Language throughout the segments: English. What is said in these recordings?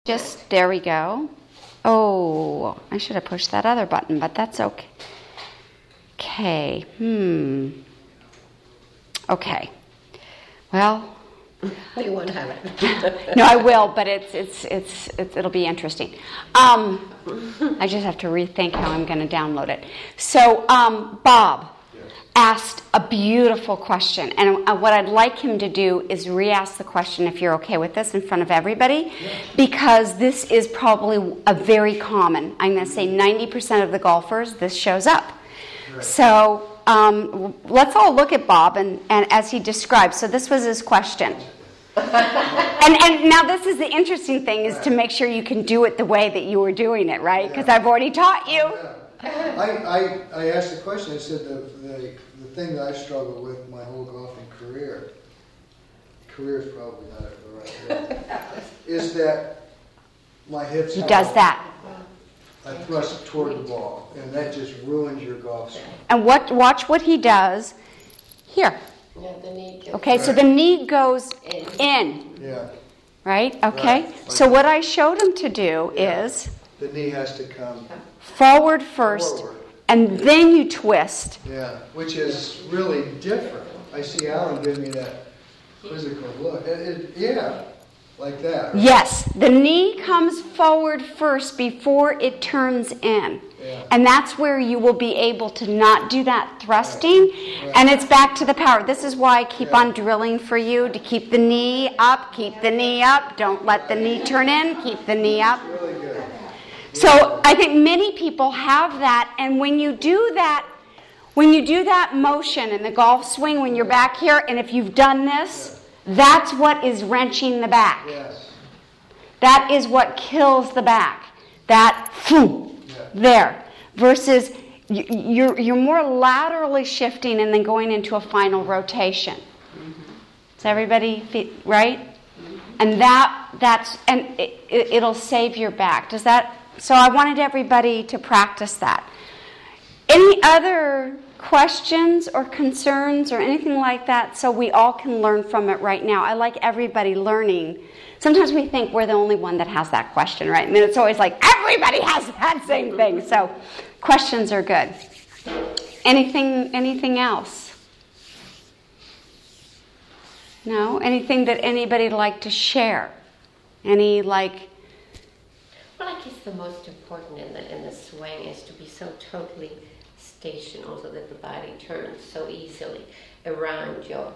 Just, there we go. Oh, I should have pushed that other button, but that's okay. Okay. Well. You won't have it. No, I will, but it'll be interesting. I just have to rethink how I'm going to download it. So, Bob asked a beautiful question, and what I'd like him to do is re-ask the question, if you're okay with this, in front of everybody, because this is probably a very common, I'm going to say 90% of the golfers, this shows up. Right. So let's all look at Bob and as he described. So this was his question. and now this is the interesting thing, is to make sure you can do it the way that you were doing it, right? Because I've already taught you. I asked the question. I said the thing that I struggled with my whole golfing career is probably not the right word, is that my hips. He does that. I thrust toward the ball, and that just ruins your golf swing. And watch what he does here. Yeah, the knee goes okay, so the knee goes in. Yeah. Right? Okay. Right. So what I showed him to do is the knee has to come forward first, and then you twist. Yeah, which is really different. I see Alan give me that quizzical look. Yeah, like that. Right? Yes, the knee comes forward first before it turns in. Yeah. And that's where you will be able to not do that thrusting, right. And it's back to the power. This is why I keep on drilling for you to keep the knee up, don't let the knee turn in, keep the knee up. Really good. So I think many people have that, and when you do that motion in the golf swing, when you're back here, and if you've done this, that's what is wrenching the back. Yes. That is what kills the back. That there, versus you're more laterally shifting and then going into a final rotation. Does everybody right? And it'll save your back. Does that? So I wanted everybody to practice that. Any other questions or concerns or anything like that, so we all can learn from it right now? I like everybody learning. Sometimes we think we're the only one that has that question, right? And then it's always like, everybody has that same thing. So questions are good. Anything else? No? Anything that anybody'd like to share? Well, I guess the most important in the swing is to be so totally stationary, so that the body turns so easily around your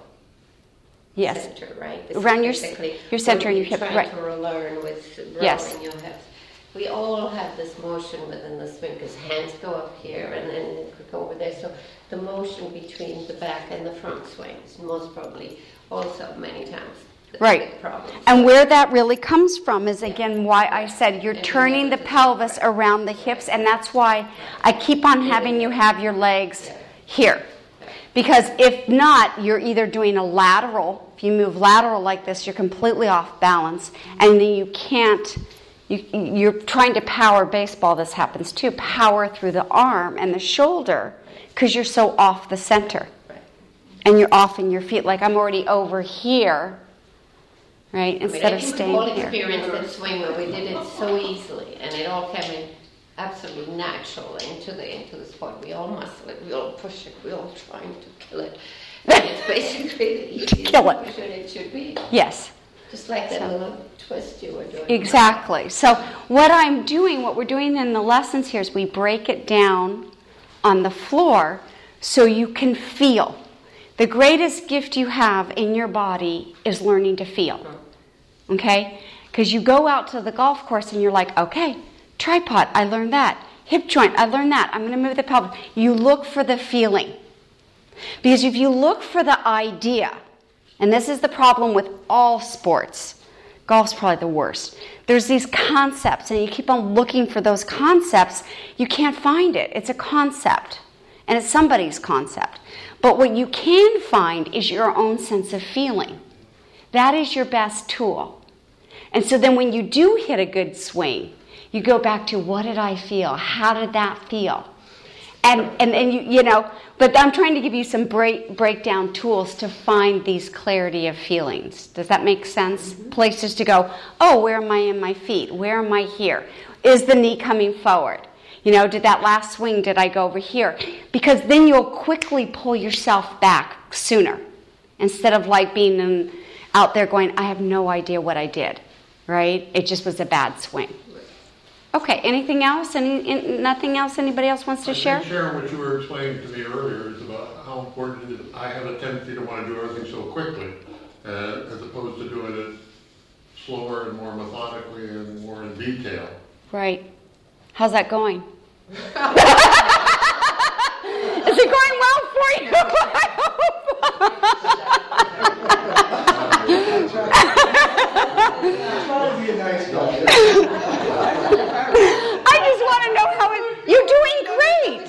center, right? This around your center and your hip, right? To learn with rolling your hips. We all have this motion within the swing, because hands go up here and then go over there. So the motion between the back and the front swing is most probably also many times. Right. And where that really comes from is, again, why I said you're turning the pelvis around the hips, and that's why I keep on having you have your legs here. Because if not, you're either doing a lateral. If you move lateral like this, you're completely off balance, and then you can't, you're trying to power baseball, this happens too, power through the arm and the shoulder, because you're so off the center. And you're off in your feet, like I'm already over here. Right, instead of staying here. We all experienced that swing where we did it so easily, and it all came in absolutely natural into the sport. We all muscle it, we all push it, we all trying to kill it. And it's basically the easiest motion it should be. Yes. Just like that little twist you were doing. Exactly. So what we're doing in the lessons here is we break it down on the floor so you can feel. The greatest gift you have in your body is learning to feel. Okay? Because you go out to the golf course and you're like, okay, tripod, I learned that. Hip joint, I learned that. I'm going to move the pelvis. You look for the feeling. Because if you look for the idea, and this is the problem with all sports, golf's probably the worst. There's these concepts, and you keep on looking for those concepts, you can't find it. It's a concept, and it's somebody's concept. But what you can find is your own sense of feeling. That is your best tool. And so then when you do hit a good swing, you go back to, what did I feel? How did that feel? And you know, but I'm trying to give you some breakdown tools to find these clarity of feelings. Does that make sense? Mm-hmm. Places to go, oh, where am I in my feet? Where am I here? Is the knee coming forward? You know, did that last swing, did I go over here? Because then you'll quickly pull yourself back sooner. Instead of like being out there going, I have no idea what I did, right? It just was a bad swing. Okay, anything else? Nothing else anybody else wants to share? I think, Sharon, what you were explaining to me earlier is about how important it is. I have a tendency to want to do everything so quickly, as opposed to doing it slower and more methodically and more in detail. Right. How's that going? Is it going well for you? I just want to know how you're doing great.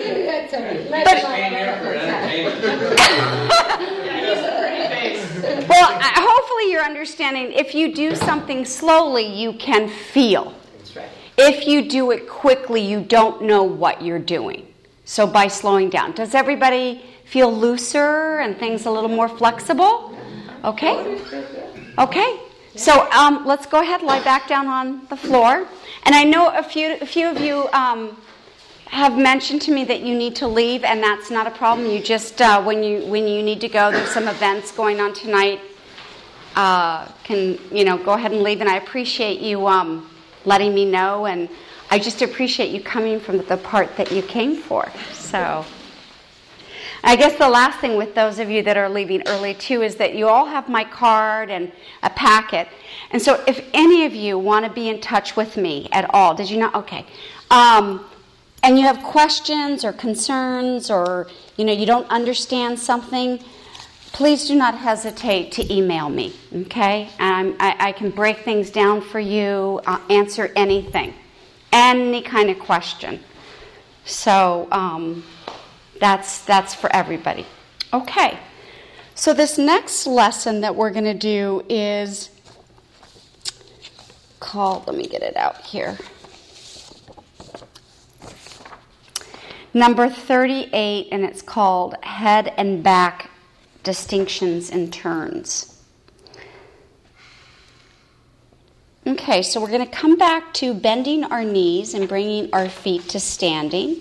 Well, hopefully you're understanding. If you do something slowly, you can feel. That's right. If you do it quickly, you don't know what you're doing. So by slowing down. Does everybody feel looser and things a little more flexible? Okay? Okay. So let's go ahead, lie back down on the floor. And I know a few of you have mentioned to me that you need to leave, and that's not a problem. You just, when you need to go, there's some events going on tonight, can, go ahead and leave. And I appreciate you letting me know, and I just appreciate you coming from the part that you came for. So I guess the last thing with those of you that are leaving early too is that you all have my card and a packet. And so if any of you want to be in touch with me at all, did you not? Okay. And you have questions or concerns, or you don't understand something, please do not hesitate to email me, okay? I can break things down for you, answer anything, any kind of question. So that's for everybody. Okay, so this next lesson that we're going to do is called, let me get it out here, number 38, and it's called Head and Back Distinctions and Turns. Okay, so we're going to come back to bending our knees and bringing our feet to standing.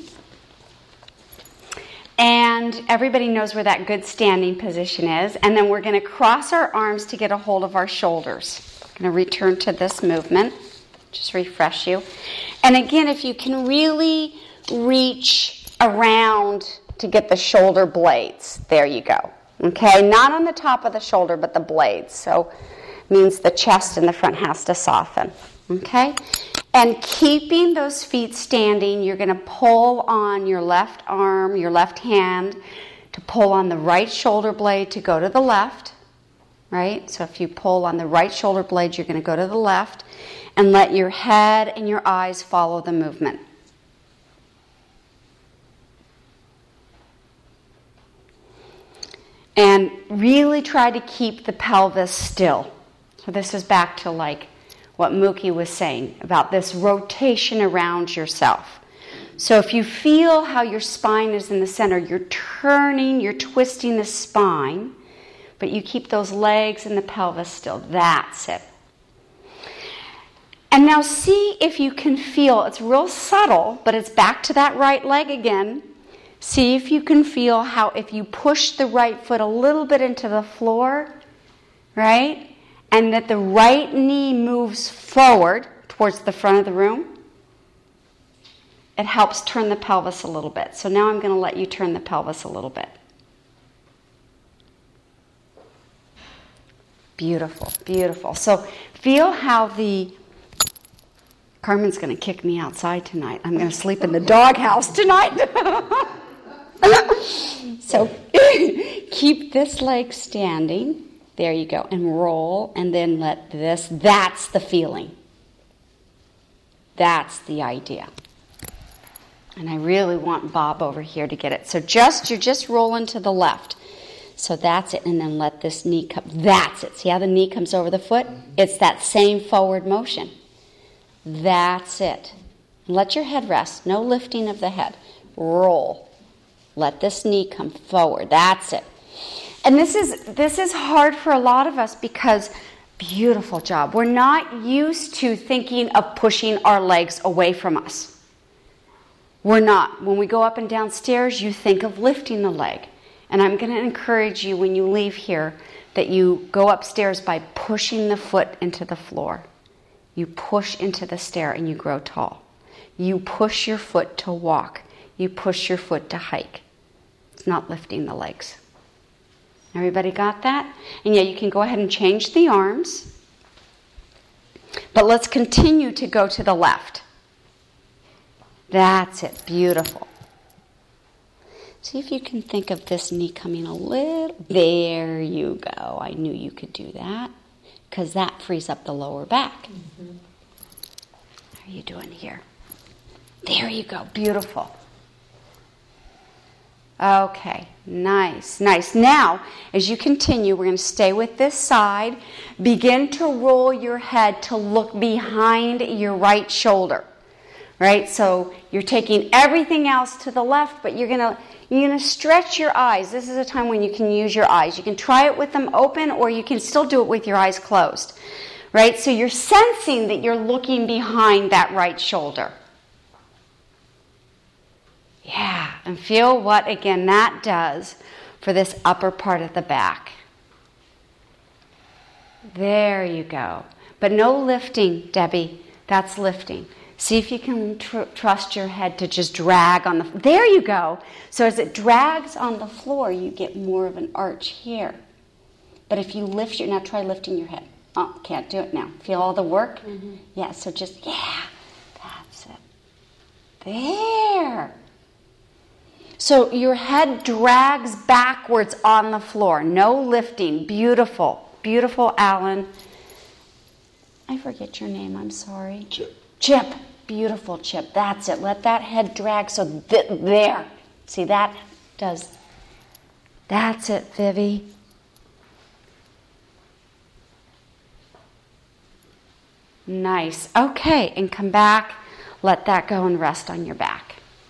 And everybody knows where that good standing position is. And then we're going to cross our arms to get a hold of our shoulders. I'm going to return to this movement. Just refresh you. And again, if you can really reach around to get the shoulder blades, there you go. Okay, not on the top of the shoulder, but the blades. So it means the chest in the front has to soften. Okay? And keeping those feet standing, you're going to pull on your left arm, your left hand, to pull on the right shoulder blade to go to the left. Right? So if you pull on the right shoulder blade, you're going to go to the left. And let your head and your eyes follow the movement. And really try to keep the pelvis still. So this is back to like what Mookie was saying about this rotation around yourself. So if you feel how your spine is in the center, you're turning, you're twisting the spine, but you keep those legs and the pelvis still. That's it. And now see if you can feel, it's real subtle, but it's back to that right leg again. See if you can feel how if you push the right foot a little bit into the floor, right? And that the right knee moves forward towards the front of the room, it helps turn the pelvis a little bit. So now I'm going to let you turn the pelvis a little bit. Beautiful, beautiful. So feel how Carmen's going to kick me outside tonight. I'm going to sleep in the doghouse tonight. So keep this leg standing. There you go. And roll, and then let this. That's the feeling. That's the idea. And I really want Bob over here to get it. So you're just rolling to the left. So that's it. And then let this knee come. That's it. See how the knee comes over the foot? It's that same forward motion. That's it. Let your head rest. No lifting of the head. roll. Let this knee come forward. That's it. And this is hard for a lot of us because, beautiful job, we're not used to thinking of pushing our legs away from us. We're not. When we go up and down stairs, you think of lifting the leg. And I'm going to encourage you when you leave here that you go upstairs by pushing the foot into the floor. You push into the stair and you grow tall. You push your foot to walk. You push your foot to hike. It's not lifting the legs. Everybody got that? And yeah, you can go ahead and change the arms. But let's continue to go to the left. That's it. Beautiful. See if you can think of this knee coming a little. There you go. I knew you could do that because that frees up the lower back. Mm-hmm. How are you doing here? There you go. Beautiful. Okay. Nice. Nice. Now, as you continue, we're going to stay with this side. Begin to roll your head to look behind your right shoulder. Right? So you're taking everything else to the left, but you're going to stretch your eyes. This is a time when you can use your eyes. You can try it with them open, or you can still do it with your eyes closed. Right? So you're sensing that you're looking behind that right shoulder. Yeah, and feel what, again, that does for this upper part of the back. There you go. But no lifting, Debbie. That's lifting. See if you can trust your head to just drag on the... There you go. So as it drags on the floor, you get more of an arch here. But if you lift your... Now try lifting your head. Oh, can't do it now. Feel all the work? Mm-hmm. Yeah, so just... Yeah, that's it. There. So your head drags backwards on the floor. No lifting. Beautiful. Beautiful, Alan. I forget your name. I'm sorry. Chip. Beautiful, Chip. That's it. Let that head drag. So there. See, that does. That's it, Vivi. Nice. Okay, and come back. Let that go and rest on your back.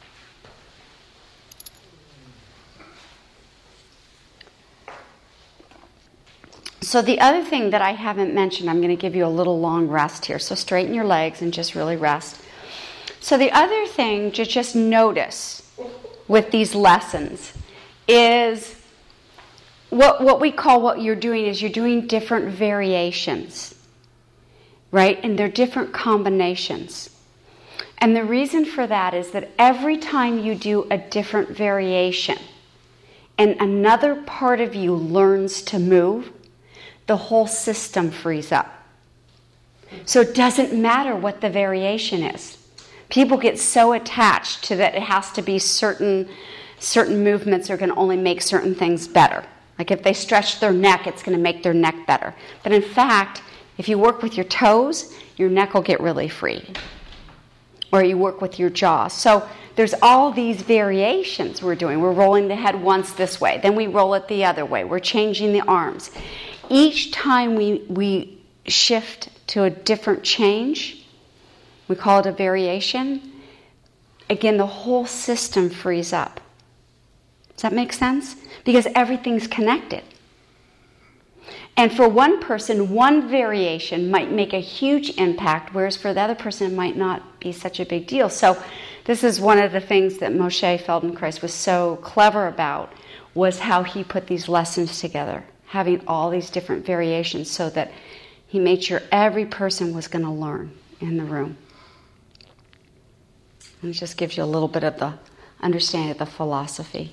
So the other thing that I haven't mentioned, I'm going to give you a little long rest here. So straighten your legs and just really rest. So the other thing to just notice with these lessons is what we call what you're doing is you're doing different variations, right? And they're different combinations. And the reason for that is that every time you do a different variation and another part of you learns to move, the whole system frees up. So it doesn't matter what the variation is. People get so attached to that it has to be certain movements are going to only make certain things better. Like if they stretch their neck, it's going to make their neck better. But in fact, if you work with your toes, your neck will get really free. Or you work with your jaw. So there's all these variations we're doing. We're rolling the head once this way. Then we roll it the other way. We're changing the arms. Each time we shift to a different change, we call it a variation, again, the whole system frees up. Does that make sense? Because everything's connected. And for one person, one variation might make a huge impact, whereas for the other person, it might not be such a big deal. So this is one of the things that Moshe Feldenkrais was so clever about, was how he put these lessons together, having all these different variations so that he made sure every person was going to learn in the room. And it just gives you a little bit of the understanding of the philosophy.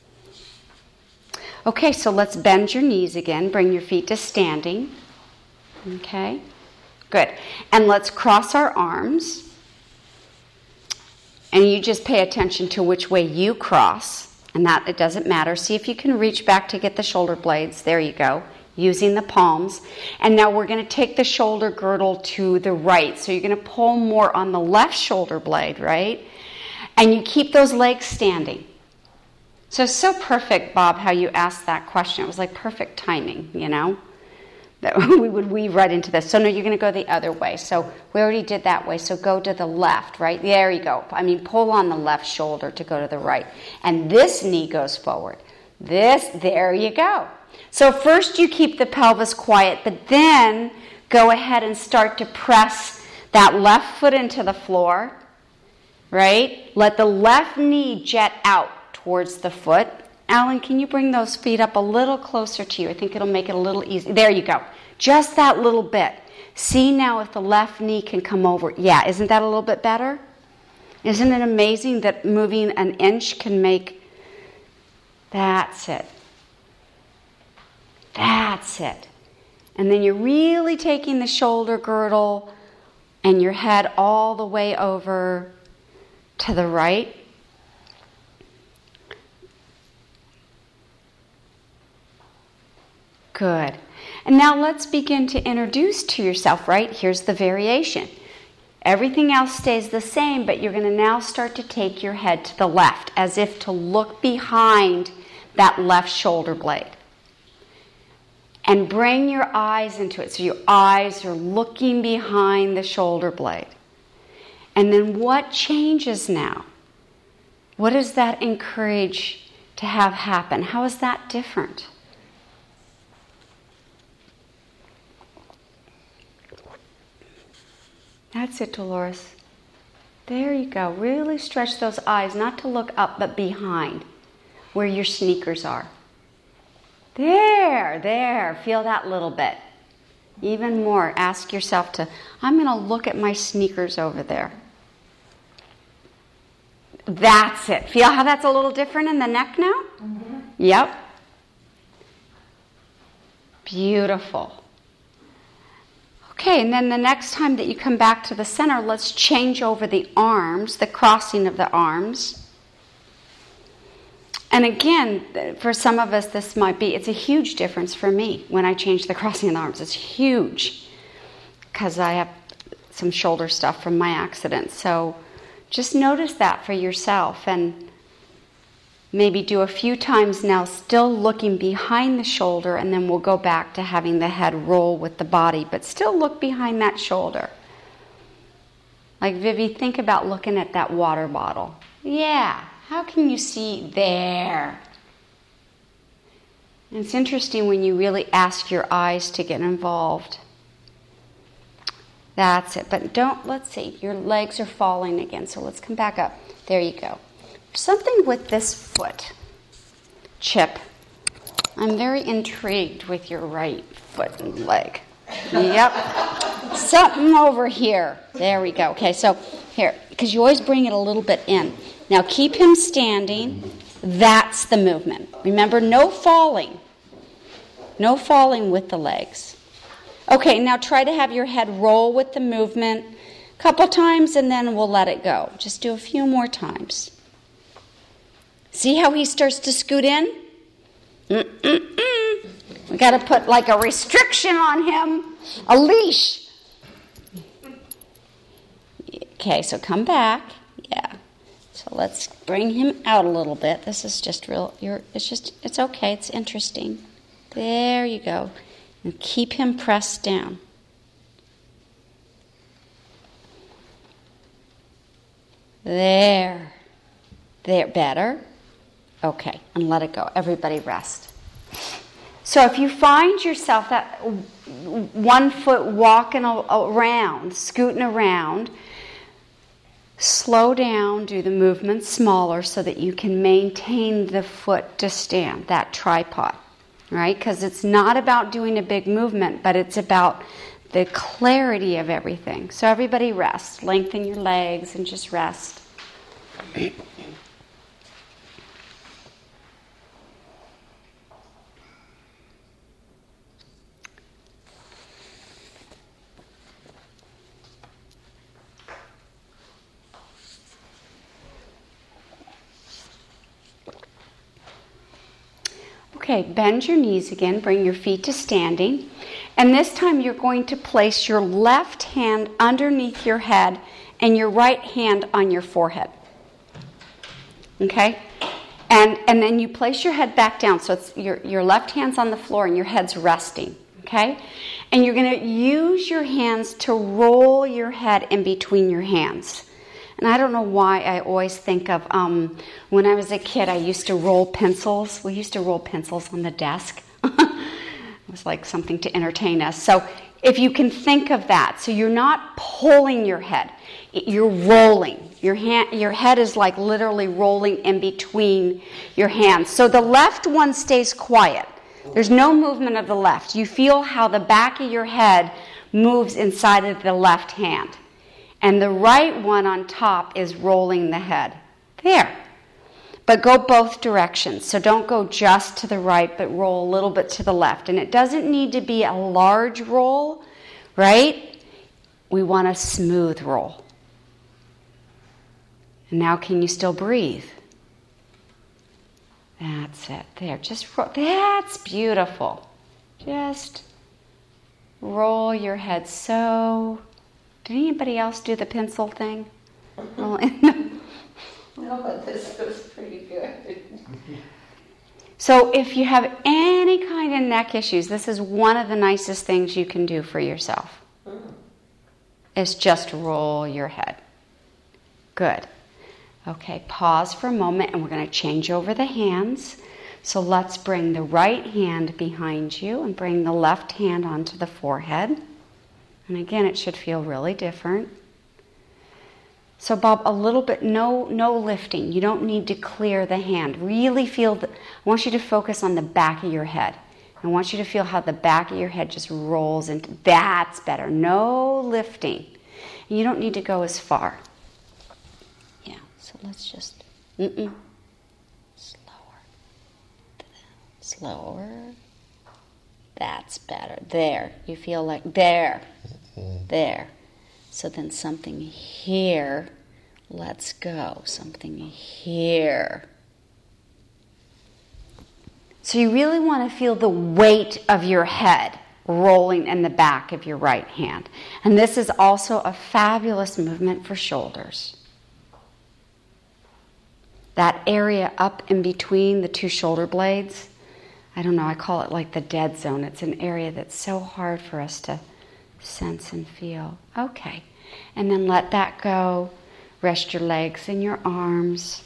Okay, so let's bend your knees again. Bring your feet to standing. Okay, good. And let's cross our arms. And you just pay attention to which way you cross. And that, it doesn't matter. See if you can reach back to get the shoulder blades. There you go. Using the palms. And now we're going to take the shoulder girdle to the right. So you're going to pull more on the left shoulder blade, right? And you keep those legs standing. So perfect, Bob, how you asked that question. It was like perfect timing, you know? that we would weave right into this. So no, you're going to go the other way. So we already did that way. So go to the left, right? There you go. I mean, pull on the left shoulder to go to the right. And this knee goes forward. There you go. So first you keep the pelvis quiet, but then go ahead and start to press that left foot into the floor, right? Let the left knee jet out towards the foot. Alan, can you bring those feet up a little closer to you? I think it'll make it a little easier. There you go. Just that little bit. See now if the left knee can come over. Yeah, isn't that a little bit better? Isn't it amazing that moving an inch can make... That's it. That's it. And then you're really taking the shoulder girdle and your head all the way over to the right. Good. And now let's begin to introduce to yourself, right? Here's the variation. Everything else stays the same, but you're going to now start to take your head to the left, as if to look behind that left shoulder blade. And bring your eyes into it. So your eyes are looking behind the shoulder blade. And then what changes now? What does that encourage to have happen? How is that different? That's it, Dolores. There you go. Really stretch those eyes, not to look up, but behind, where your sneakers are. There. Feel that little bit. Even more. Ask yourself to, I'm going to look at my sneakers over there. That's it. Feel how that's a little different in the neck now? Mm-hmm. Yep. Beautiful. Okay, and then the next time that you come back to the center, let's change over the arms, the crossing of the arms. And again, for some of us, it's a huge difference for me when I change the crossing of the arms. It's huge because I have some shoulder stuff from my accident. So just notice that for yourself and maybe do a few times now, still looking behind the shoulder, and then we'll go back to having the head roll with the body, but still look behind that shoulder. Like Vivi, think about looking at that water bottle. Yeah. How can you see there? And it's interesting when you really ask your eyes to get involved. That's it. But let's see, your legs are falling again, so let's come back up. There you go. Something with this foot, Chip. I'm very intrigued with your right foot and leg. Yep. Something over here. There we go. Okay, so here, because you always bring it a little bit in. Now keep him standing. That's the movement. Remember, no falling. No falling with the legs. Okay, now try to have your head roll with the movement a couple times and then we'll let it go. Just do a few more times. See how he starts to scoot in? We got to put like a restriction on him, a leash. Okay, so come back. Yeah. So let's bring him out a little bit. This is just it's okay. It's interesting. There you go. And keep him pressed down. There. Better. Okay, and let it go. Everybody rest. So if you find yourself that 1 foot walking around, scooting around, slow down, do the movement smaller so that you can maintain the foot to stand, that tripod, right? Because it's not about doing a big movement, but it's about the clarity of everything. So everybody rest. Lengthen your legs and just rest. Okay, bend your knees again, bring your feet to standing, and this time you're going to place your left hand underneath your head and your right hand on your forehead. Okay? And then you place your head back down, so it's your left hand's on the floor and your head's resting. okay? And you're going to use your hands to roll your head in between your hands. And I don't know why I always think of, when I was a kid, I used to roll pencils. We used to roll pencils on the desk. It was like something to entertain us. So if you can think of that, so you're not pulling your head, you're rolling. Your head is like literally rolling in between your hands. So the left one stays quiet. There's no movement of the left. You feel how the back of your head moves inside of the left hand. And the right one on top is rolling the head. There. But go both directions. So don't go just to the right, but roll a little bit to the left. And it doesn't need to be a large roll, right? We want a smooth roll. And now can you still breathe? That's it. There. Just roll. That's beautiful. Just roll your head so. Did anybody else do the pencil thing? No, but this was pretty good. So if you have any kind of neck issues, this is one of the nicest things you can do for yourself. Is just roll your head. Good. Okay, pause for a moment and we're going to change over the hands. So let's bring the right hand behind you and bring the left hand onto the forehead. And again, it should feel really different. So Bob, a little bit, no lifting. You don't need to clear the hand. Really feel, I want you to focus on the back of your head. I want you to feel how the back of your head just rolls into, that's better. No lifting. And you don't need to go as far. Yeah, so let's just, slower. That's better. There, you feel like, there. So then something here, let's go. Something here. So you really want to feel the weight of your head rolling in the back of your right hand. And this is also a fabulous movement for shoulders. That area up in between the two shoulder blades, I don't know, I call it like the dead zone. It's an area that's so hard for us to sense and feel. Okay. And then let that go. Rest your legs and your arms.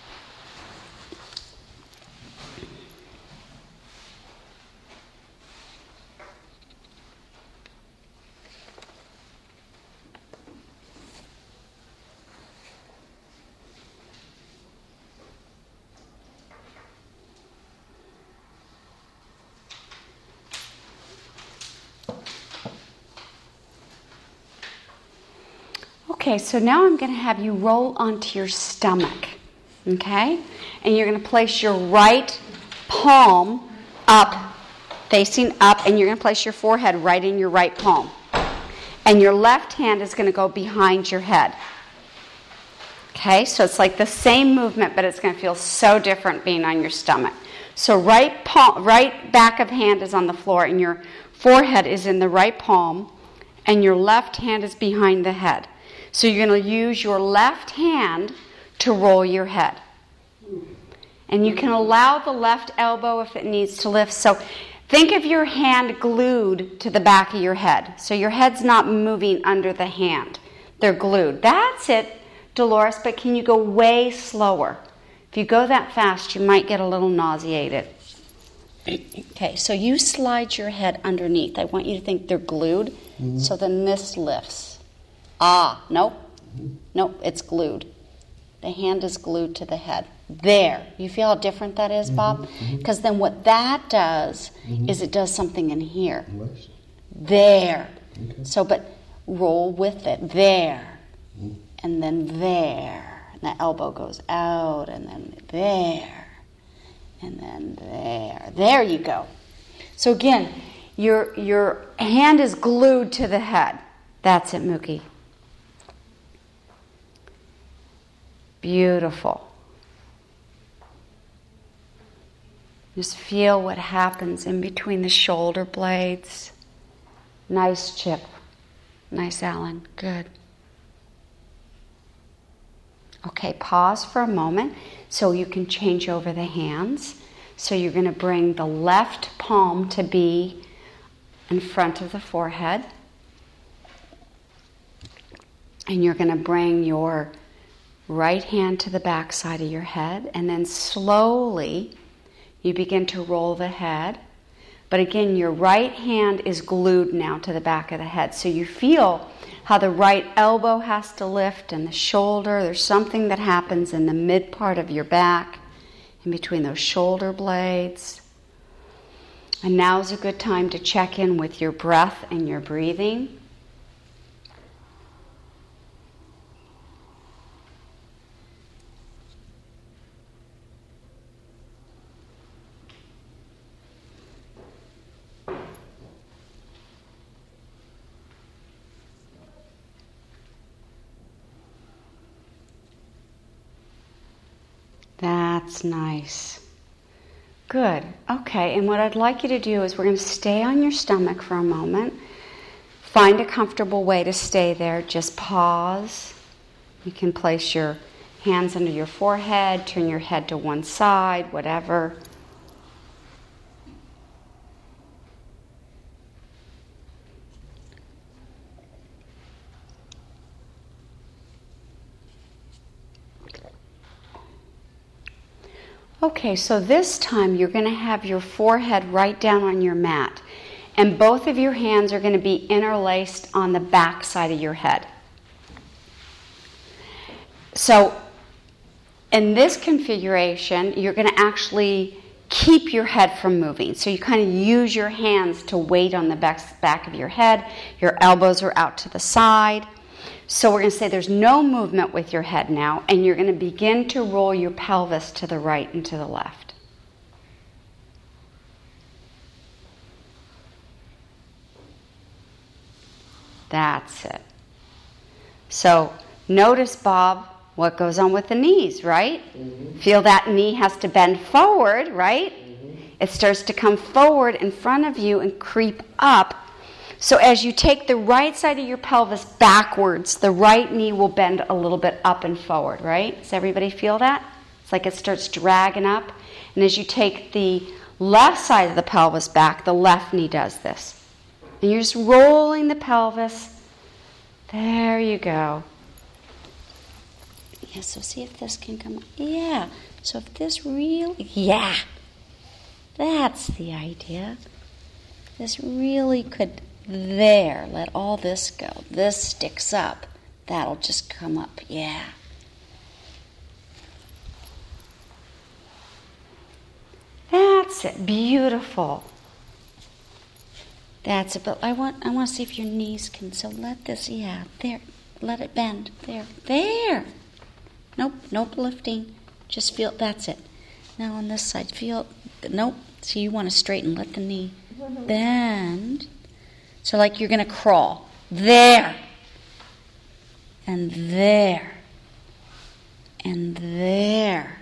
Okay, so now I'm going to have you roll onto your stomach, okay? And you're going to place your right palm up, facing up, and you're going to place your forehead right in your right palm. And your left hand is going to go behind your head. Okay, so it's like the same movement, but it's going to feel so different being on your stomach. So right back of hand is on the floor, and your forehead is in the right palm, and your left hand is behind the head. So you're going to use your left hand to roll your head. And you can allow the left elbow if it needs to lift. So think of your hand glued to the back of your head. So your head's not moving under the hand. They're glued. That's it, Dolores, but can you go way slower? If you go that fast, you might get a little nauseated. Okay, so you slide your head underneath. I want you to think they're glued. Mm-hmm. So then this lifts. Nope, it's glued. The hand is glued to the head. There. You feel how different that is, Bob? Because then what that does is it does something in here. There. Okay. So, but roll with it. There. And then there. And the elbow goes out, and then there. And then there. There you go. So again, your hand is glued to the head. That's it, Mookie. Beautiful. Just feel what happens in between the shoulder blades. Nice, Chip. Nice, Alan. Good. Okay, pause for a moment so you can change over the hands. So you're going to bring the left palm to be in front of the forehead. And you're going to bring your right hand to the back side of your head, and then slowly you begin to roll the head. But again, your right hand is glued now to the back of the head. So you feel how the right elbow has to lift and the shoulder. There's something that happens in the mid part of your back, in between those shoulder blades. And now's a good time to check in with your breath and your breathing. That's nice. Good. Okay, and what I'd like you to do is we're going to stay on your stomach for a moment. Find a comfortable way to stay there. Just pause. You can place your hands under your forehead, turn your head to one side, whatever. Okay, so this time you're going to have your forehead right down on your mat, and both of your hands are going to be interlaced on the back side of your head. So in this configuration, you're going to actually keep your head from moving. So you kind of use your hands to weight on the back of your head. Your elbows are out to the side. So we're going to say there's no movement with your head now, and you're going to begin to roll your pelvis to the right and to the left. That's it. So notice, Bob, what goes on with the knees, right? Mm-hmm. Feel that knee has to bend forward, right? Mm-hmm. It starts to come forward in front of you and creep up. So as you take the right side of your pelvis backwards, the right knee will bend a little bit up and forward, right? Does everybody feel that? It's like it starts dragging up. And as you take the left side of the pelvis back, the left knee does this. And you're just rolling the pelvis. There you go. Yeah, so see if this can come up. Yeah, so if this really, yeah, that's the idea. This really could, there, let all this go. This sticks up. That'll just come up, yeah. That's it, beautiful. That's it, but I want to see if your knees can, so let this, yeah, there, let it bend, there. Nope, lifting, just feel, that's it. Now on this side, feel, nope, so you want to straighten, let the knee bend. So like you're going to crawl, there, and there, and there,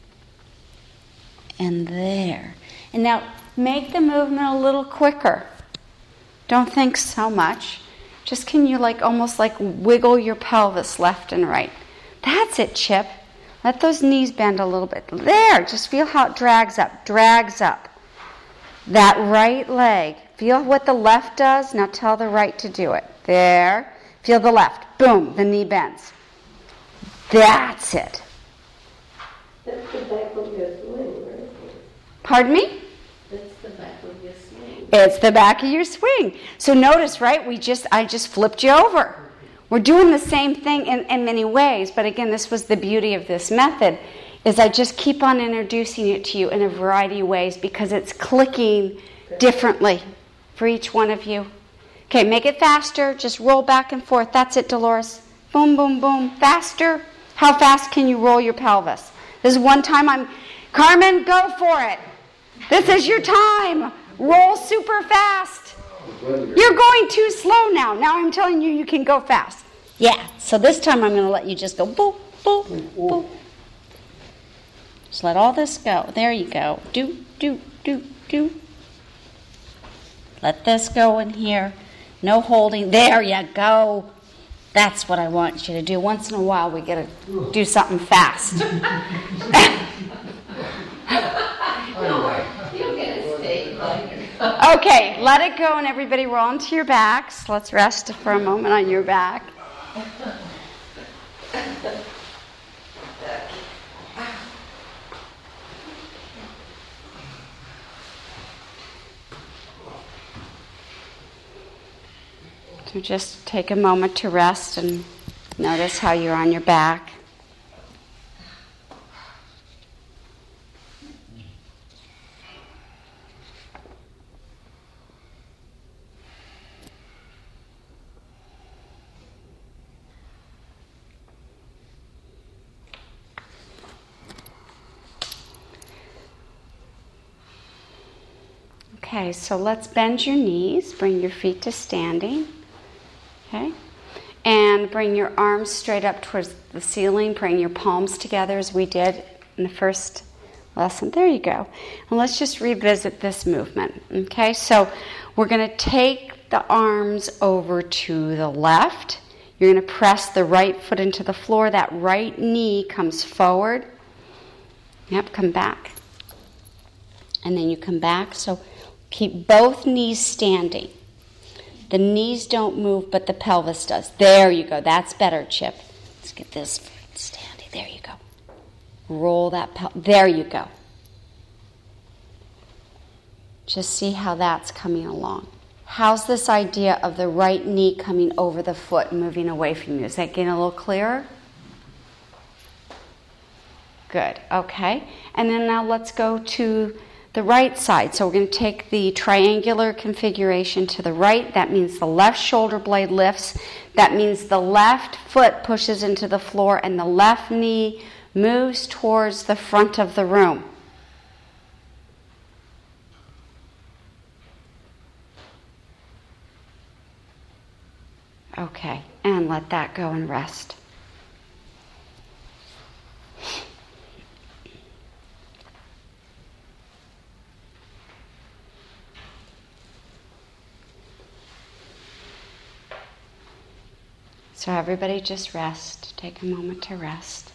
and there. And now make the movement a little quicker. Don't think so much. Just can you almost wiggle your pelvis left and right. That's it, Chip. Let those knees bend a little bit. There, just feel how it drags up. That right leg. Feel what the left does. Now tell the right to do it. There. Feel the left. Boom, the knee bends. That's it. That's the back of your swing, right? Pardon me? That's the back of your swing. It's the back of your swing. So notice, right, I just flipped you over. We're doing the same thing in many ways, but again, this was the beauty of this method, is I just keep on introducing it to you in a variety of ways because it's clicking differently for each one of you. Okay, make it faster. Just roll back and forth. That's it, Dolores. Boom, boom, boom. Faster. How fast can you roll your pelvis? This is one time Carmen, go for it. This is your time. Roll super fast. You're going too slow now. Now I'm telling you, you can go fast. Yeah, so this time I'm going to let you just go boop, boop, boop. Just let all this go. There you go. Do. Let this go in here. No holding. There you go. That's what I want you to do. Once in a while, we got to do something fast. You'll get a steak later. Okay, let it go and everybody roll onto your backs. Let's rest for a moment on your back. So just take a moment to rest and notice how you're on your back. Okay, so let's bend your knees, bring your feet to standing, okay? And bring your arms straight up towards the ceiling, bring your palms together as we did in the first lesson. There you go. And let's just revisit this movement, okay? So we're going to take the arms over to the left. You're going to press the right foot into the floor. That right knee comes forward. Yep, come back. And then you come back, so keep both knees standing. The knees don't move, but the pelvis does. There you go. That's better, Chip. Let's get this standing. There you go. Roll that there you go. Just see how that's coming along. How's this idea of the right knee coming over the foot and moving away from you? Is that getting a little clearer? Good. Okay. And then now let's go to the right side. So we're going to take the triangular configuration to the right. That means the left shoulder blade lifts. That means the left foot pushes into the floor and the left knee moves towards the front of the room. Okay, and let that go and rest. So everybody just rest. Take a moment to rest.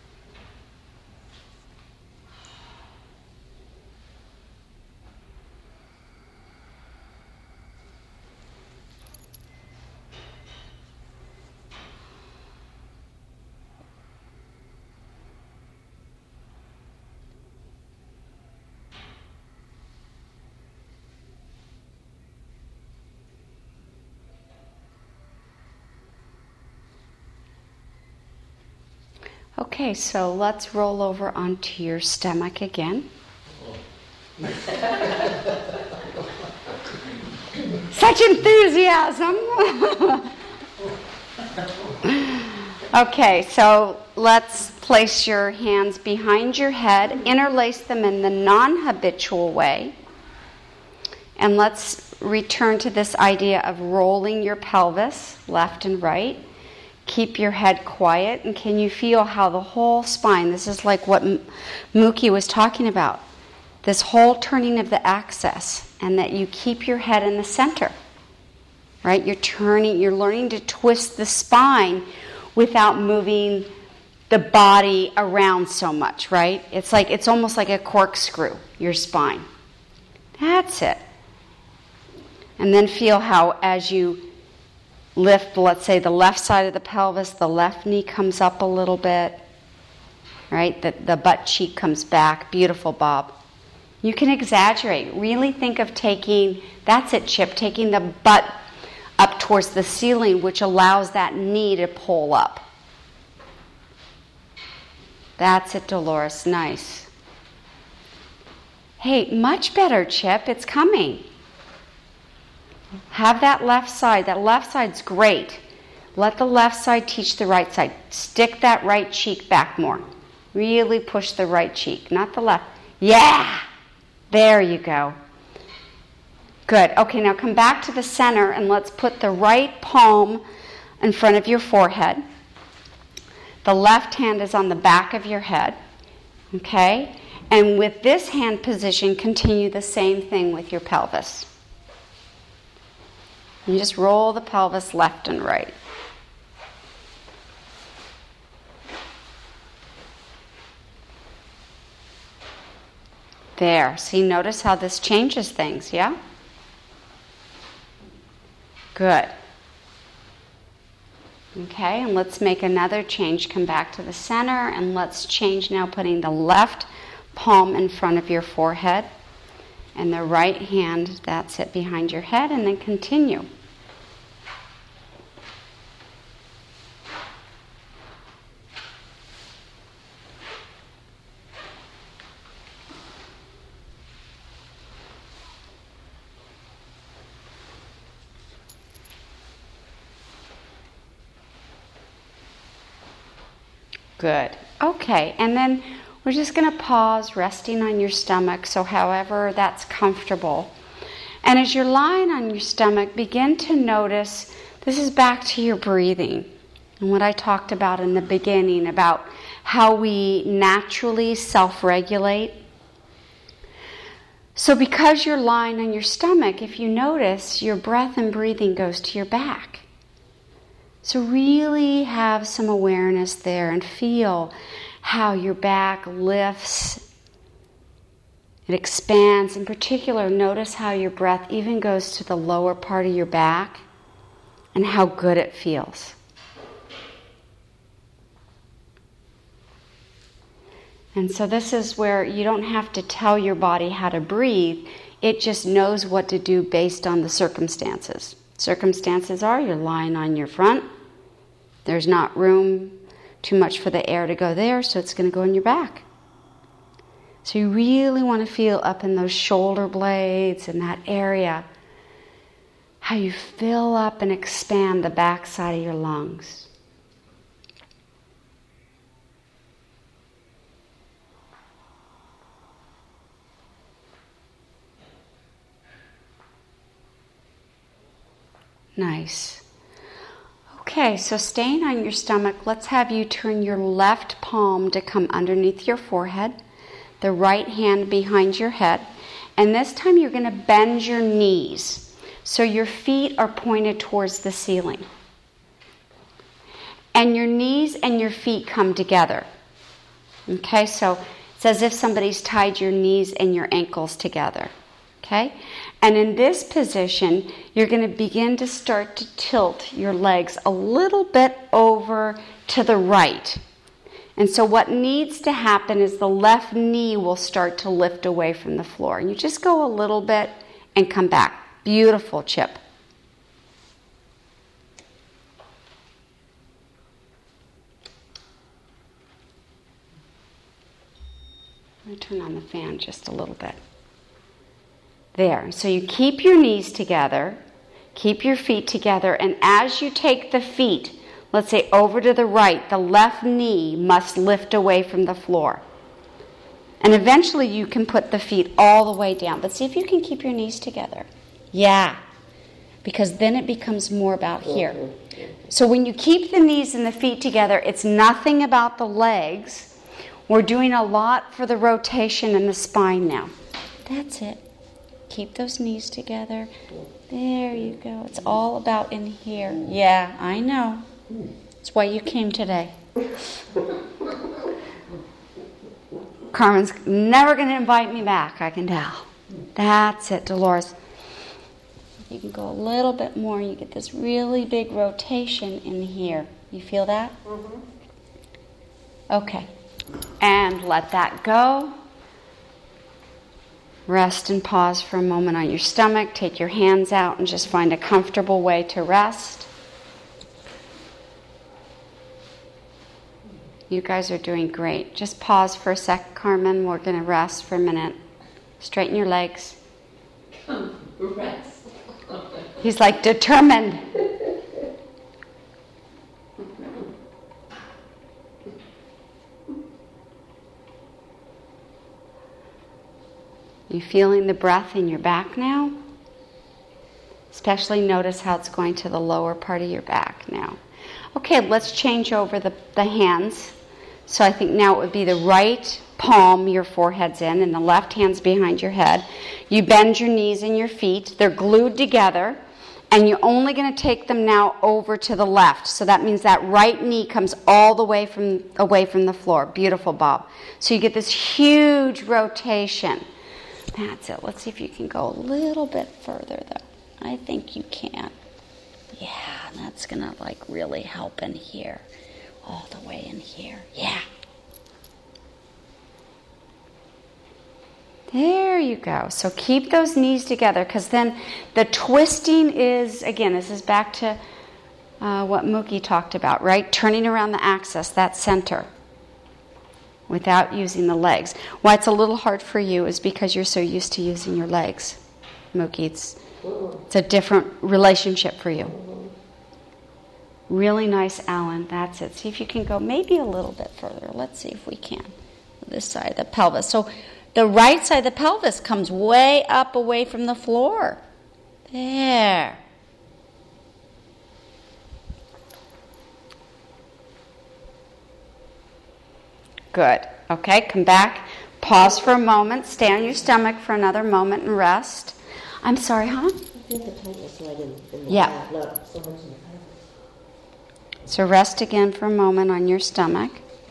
Okay, so let's roll over onto your stomach again. Such enthusiasm! Okay, so let's place your hands behind your head, interlace them in the non-habitual way, and let's return to this idea of rolling your pelvis left and right. Keep your head quiet, and can you feel how the whole spine, this is like what Mookie was talking about, this whole turning of the axis, and that you keep your head in the center, right? You're learning to twist the spine without moving the body around so much, right? It's almost like a corkscrew, your spine. That's it. And then feel how as you lift, let's say, the left side of the pelvis, the left knee comes up a little bit, right? The butt cheek comes back. Beautiful, Bob. You can exaggerate. Really think of that's it, Chip, taking the butt up towards the ceiling, which allows that knee to pull up. That's it, Dolores. Nice. Hey, much better, Chip. It's coming. Have that left side. That left side's great. Let the left side teach the right side. Stick that right cheek back more. Really push the right cheek, not the left. Yeah! There you go. Good. Okay, now come back to the center and let's put the right palm in front of your forehead. The left hand is on the back of your head. Okay? And with this hand position, continue the same thing with your pelvis. You just roll the pelvis left and right. There. See, notice how this changes things, yeah? Good. Okay, and let's make another change. Come back to the center, and let's change now, putting the left palm in front of your forehead and the right hand, that's it, behind your head, and then continue. Good. Okay, and then we're just going to pause, resting on your stomach, so however that's comfortable. And as you're lying on your stomach, begin to notice, this is back to your breathing, and what I talked about in the beginning about how we naturally self-regulate. So because you're lying on your stomach, if you notice, your breath and breathing goes to your back. So really have some awareness there and feel how your back lifts, it expands. In particular, notice how your breath even goes to the lower part of your back and how good it feels. And so this is where you don't have to tell your body how to breathe. It just knows what to do based on the circumstances. Circumstances are you're lying on your front. There's not room too much for the air to go there, so it's going to go in your back. So you really want to feel up in those shoulder blades and that area, how you fill up and expand the backside of your lungs. Nice. Okay, so staying on your stomach, let's have you turn your left palm to come underneath your forehead, the right hand behind your head, and this time you're going to bend your knees so your feet are pointed towards the ceiling. And your knees and your feet come together. Okay, so it's as if somebody's tied your knees and your ankles together. Okay? And in this position, you're going to begin to start to tilt your legs a little bit over to the right. And so what needs to happen is the left knee will start to lift away from the floor. And you just go a little bit and come back. Beautiful, Chip. I'm going to turn on the fan just a little bit. There. So you keep your knees together, keep your feet together, and as you take the feet, let's say over to the right, the left knee must lift away from the floor. And eventually you can put the feet all the way down. But see if you can keep your knees together. Yeah. Because then it becomes more about here. So when you keep the knees and the feet together, it's nothing about the legs. We're doing a lot for the rotation in the spine now. That's it. Keep those knees together. There you go. It's all about in here. Yeah, I know. That's why you came today. Carmen's never going to invite me back, I can tell. That's it, Dolores. You can go a little bit more. You get this really big rotation in here. You feel that? Mm-hmm. Okay. And let that go. Rest and pause for a moment on your stomach. Take your hands out and just find a comfortable way to rest. You guys are doing great. Just pause for a sec, Carmen. We're going to rest for a minute. Straighten your legs. Rest. He's like determined. You feeling the breath in your back now? Especially notice how it's going to the lower part of your back now. Okay, let's change over the hands. So I think now it would be the right palm your forehead's in and the left hand's behind your head. You bend your knees and your feet. They're glued together. And you're only going to take them now over to the left. So that means that right knee comes all the way away from the floor. Beautiful, Bob. So you get this huge rotation. That's it. Let's see if you can go a little bit further, though. I think you can. Yeah, and that's going to like really help in here. All the way in here. Yeah. There you go. So keep those knees together, because then the twisting is, again, this is back to what Mookie talked about, right? Turning around the axis, that center, without using the legs. Why it's a little hard for you is because you're so used to using your legs, Mookie. It's a different relationship for you. Really nice, Alan. That's it. See if you can go maybe a little bit further. Let's see if we can. This side of the pelvis. So the right side of the pelvis comes way up away from the floor. There. Good. Okay, come back. Pause for a moment. Stay on your stomach for another moment and rest. I'm sorry, huh? I think the tightness right in the Yeah. not so much in the pelvis. So rest again for a moment on your stomach.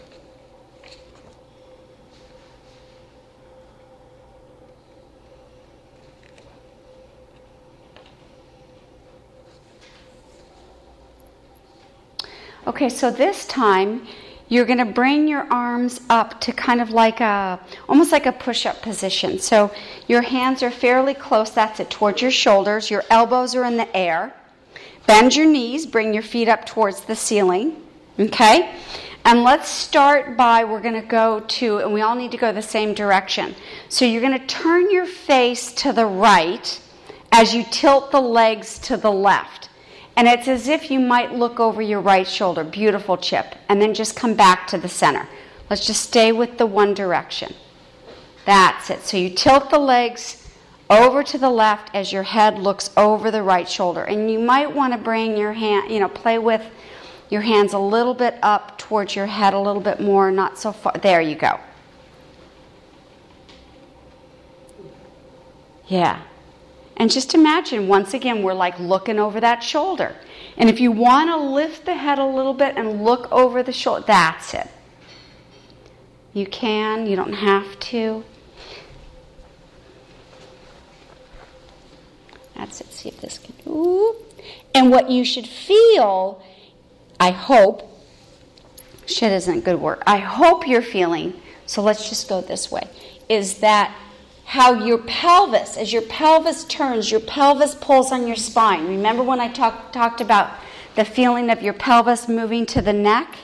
Okay, so this time you're going to bring your arms up to kind of like almost like a push-up position. So your hands are fairly close, that's it, towards your shoulders. Your elbows are in the air. Bend your knees, bring your feet up towards the ceiling, okay? And let's start by, we're going to go to, and we all need to go the same direction. So you're going to turn your face to the right as you tilt the legs to the left. And it's as if you might look over your right shoulder. Beautiful, Chip. And then just come back to the center. Let's just stay with the one direction. That's it. So you tilt the legs over to the left as your head looks over the right shoulder. And you might want to bring your hand, play with your hands a little bit up towards your head a little bit more, not so far. There you go. Yeah. And just imagine, once again, we're like looking over that shoulder. And if you want to lift the head a little bit and look over the shoulder, that's it. You can, you don't have to. That's it. See if this can. Ooh. And what you should feel, I hope, shit isn't a good word, I hope you're feeling, so let's just go this way, is that how your pelvis, as your pelvis turns, your pelvis pulls on your spine. Remember when I talked about the feeling of your pelvis moving to the neck?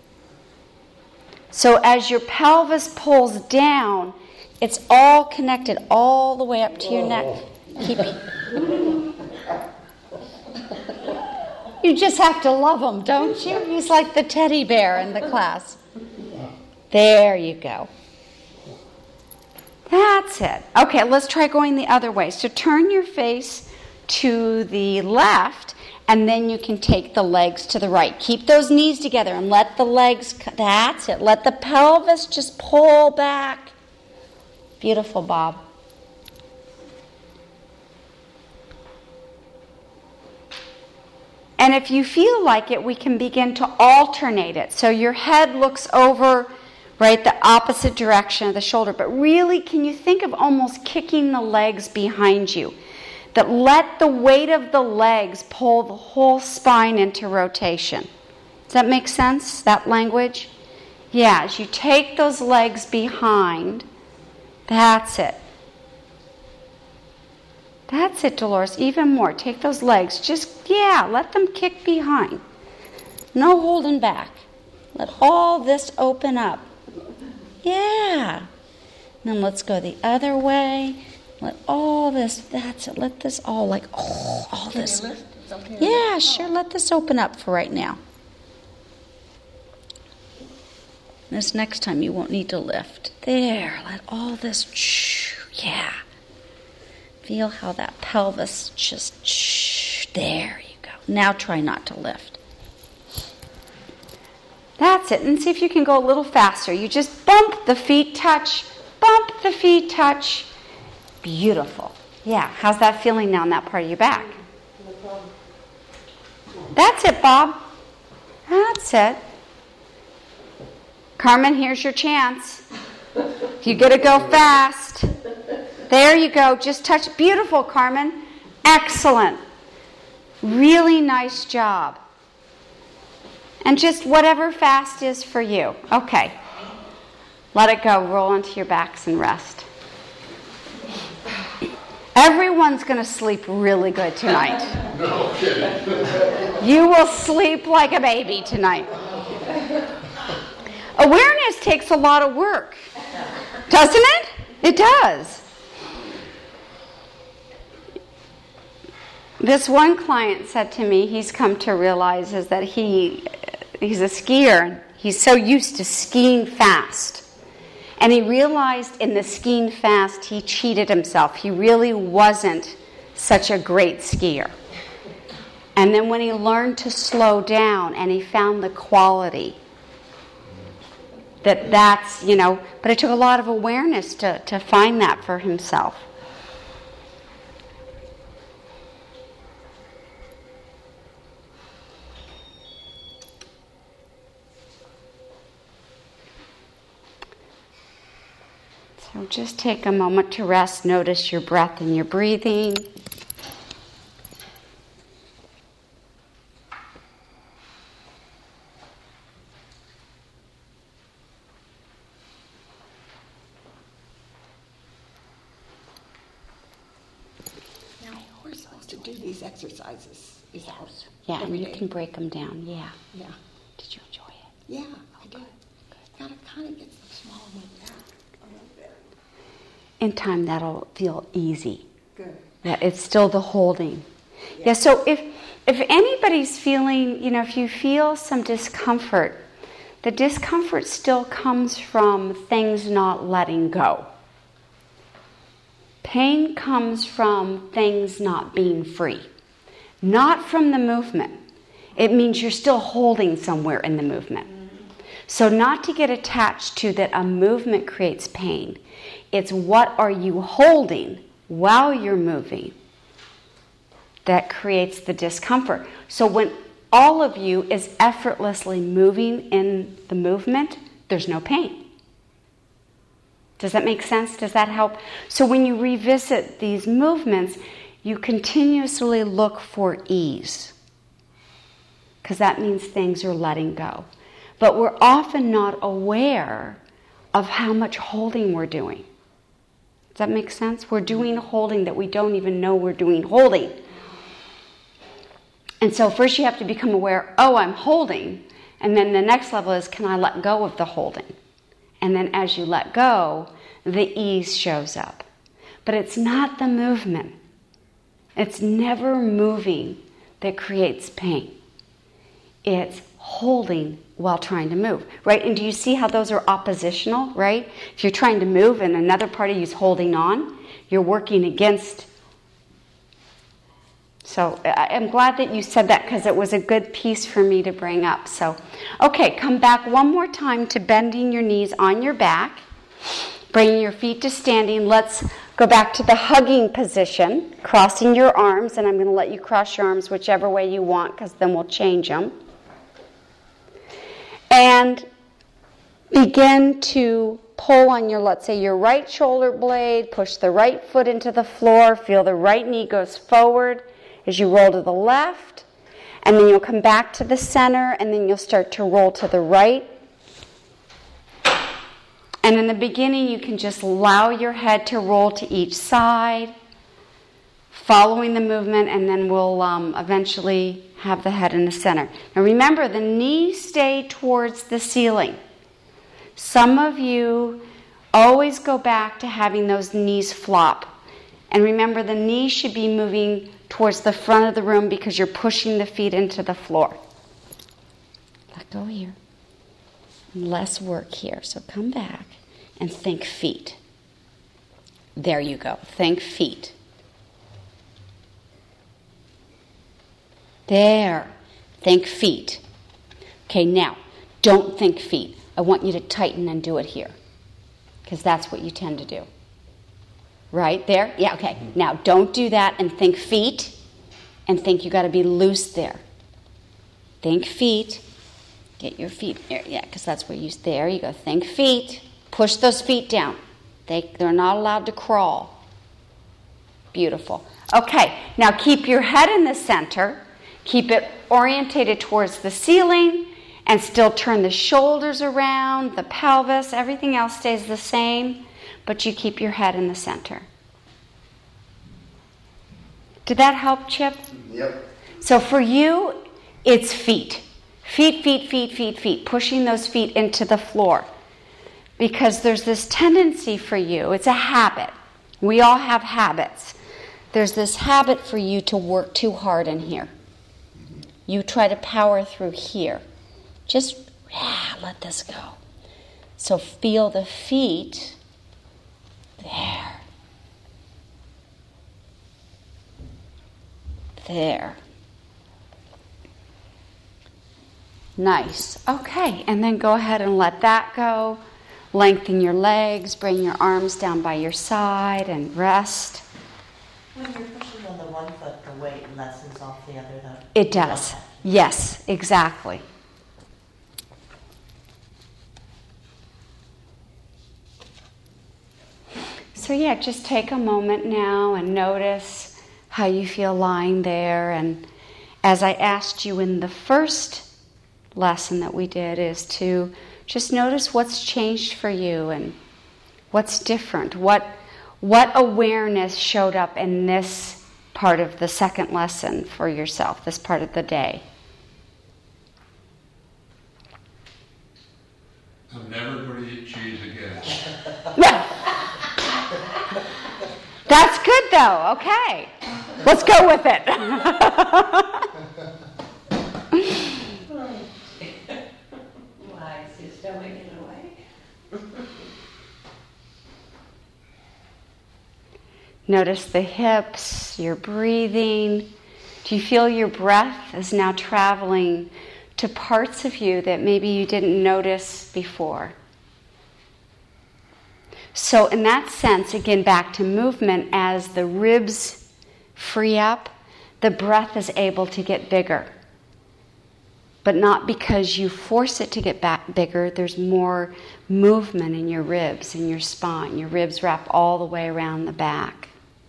So as your pelvis pulls down, it's all connected all the way up to your neck. Keep You just have to love him, don't you? He's like the teddy bear in the class. There you go. That's it. Okay, let's try going the other way. So turn your face to the left, and then you can take the legs to the right. Keep those knees together and let the legs, that's it. Let the pelvis just pull back. Beautiful, Bob. And if you feel like it, we can begin to alternate it. So your head looks over, right, the opposite direction of the shoulder. But really, can you think of almost kicking the legs behind you? That let the weight of the legs pull the whole spine into rotation. Does that make sense, that language? Yeah, as you take those legs behind, that's it. That's it, Dolores. Even more. Take those legs. Just, let them kick behind. No holding back. Let all this open up. Yeah. And then let's go the other way. Let all this, that's it. Let this all all this. Yeah, sure. Let this open up for right now. This next time you won't need to lift. There. Let all this, yeah. Feel how that pelvis just, there you go. Now try not to lift. That's it. And see if you can go a little faster. You just bump the feet, touch. Bump the feet, touch. Beautiful. Yeah. How's that feeling now in that part of your back? No problem. That's it, Bob. That's it. Carmen, here's your chance. You got to go fast. There you go. Just touch. Beautiful, Carmen. Excellent. Really nice job. And just whatever fast is for you. Okay. Let it go. Roll onto your backs and rest. Everyone's going to sleep really good tonight. No kidding. You will sleep like a baby tonight. Awareness takes a lot of work. Doesn't it? It does. This one client said to me, he's come to realize is that he's a skier. He's so used to skiing fast. And he realized in the skiing fast, he cheated himself. He really wasn't such a great skier. And then when he learned to slow down and he found the quality, that's, but it took a lot of awareness to find that for himself. So just take a moment to rest. Notice your breath and your breathing. Now, we're supposed to do these exercises. Is that Yeah, and every you day? can break them down. Yeah. Yeah. Did you enjoy it? Yeah, I did. Gotta kind of get the small of my back a little bit. In time, that'll feel easy. Good. Yeah, it's still the holding. Yeah, so if anybody's feeling, if you feel some discomfort, the discomfort still comes from things not letting go. Pain comes from things not being free, not from the movement. It means you're still holding somewhere in the movement. So not to get attached to that a movement creates pain. It's what are you holding while you're moving that creates the discomfort. So when all of you is effortlessly moving in the movement, there's no pain. Does that make sense? Does that help? So when you revisit these movements, you continuously look for ease, because that means things are letting go. But we're often not aware of how much holding we're doing. Does that make sense? We're doing holding that we don't even know we're doing holding. And so first you have to become aware, I'm holding. And then the next level is, can I let go of the holding? And then as you let go, the ease shows up. But it's not the movement. It's never moving that creates pain. It's holding while trying to move, right? And do you see how those are oppositional, right? If you're trying to move and another part of you is holding on, you're working against. So I'm glad that you said that, because it was a good piece for me to bring up. So, okay, come back one more time to bending your knees on your back, bringing your feet to standing. Let's go back to the hugging position, crossing your arms, and I'm going to let you cross your arms whichever way you want, because then we'll change them. And begin to pull on let's say your right shoulder blade, push the right foot into the floor, feel the right knee goes forward as you roll to the left, and then you'll come back to the center, and then you'll start to roll to the right. And in the beginning, you can just allow your head to roll to each side, following the movement, and then we'll eventually have the head in the center. Now remember, the knees stay towards the ceiling. Some of you always go back to having those knees flop. And remember, the knees should be moving towards the front of the room because you're pushing the feet into the floor. Let go here. Less work here. So come back and think feet. There you go. Think feet. There. Think feet. Okay, now, don't think feet. I want you to tighten and do it here, because that's what you tend to do. Right there? Yeah, okay. Now, don't do that and think feet, and think you got to be loose there. Think feet. Get your feet there. Yeah, because that's where there you go. Think feet. Push those feet down. They're not allowed to crawl. Beautiful. Okay, now keep your head in the center. Keep it orientated towards the ceiling and still turn the shoulders around, the pelvis, everything else stays the same, but you keep your head in the center. Did that help, Chip? Yep. So for you, it's feet. Feet, pushing those feet into the floor. Because there's this tendency for you, it's a habit. We all have habits. There's this habit for you to work too hard in here. You try to power through here. Just let this go. So feel the feet there. There. Nice. Okay, and then go ahead and let that go. Lengthen your legs, bring your arms down by your side and rest. When you're pushing on the one foot, the weight lessens off the other, though? It does. Yes, exactly. So yeah, just take a moment now and notice how you feel lying there. And as I asked you in the first lesson that we did, is to just notice what's changed for you and what's different. What awareness showed up in this part of the second lesson for yourself, this part of the day? I'm never going to eat cheese again. That's good though, okay. Let's go with it. Why is your stomach in the way? Notice the hips, your breathing. Do you feel your breath is now traveling to parts of you that maybe you didn't notice before? So in that sense, again, back to movement, as the ribs free up, the breath is able to get bigger. But not because you force it to get back bigger. There's more movement in your ribs, in your spine. Your ribs wrap all the way around the back.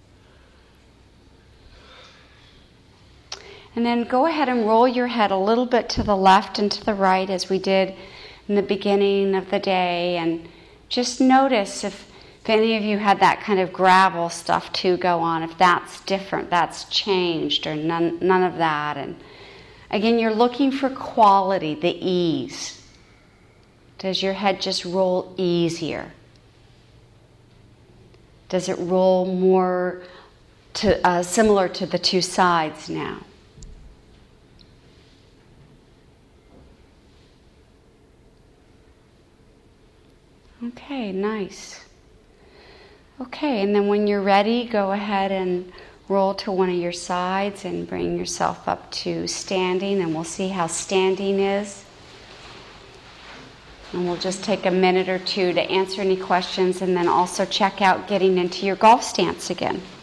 And then go ahead and roll your head a little bit to the left and to the right, as we did in the beginning of the day. And just notice if any of you had that kind of gravel stuff too go on, if that's different, that's changed, or none of that. And again, you're looking for quality, the ease. Does your head just roll easier? Does it roll more similar to the two sides now? Okay, nice. Okay, and then when you're ready, go ahead and roll to one of your sides and bring yourself up to standing, and we'll see how standing is. And we'll just take a minute or two to answer any questions, and then also check out getting into your golf stance again.